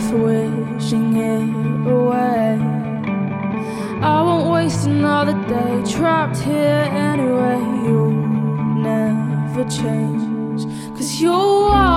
left wishing it away. I won't waste another day trapped here anyway. You'll never change, 'cause you're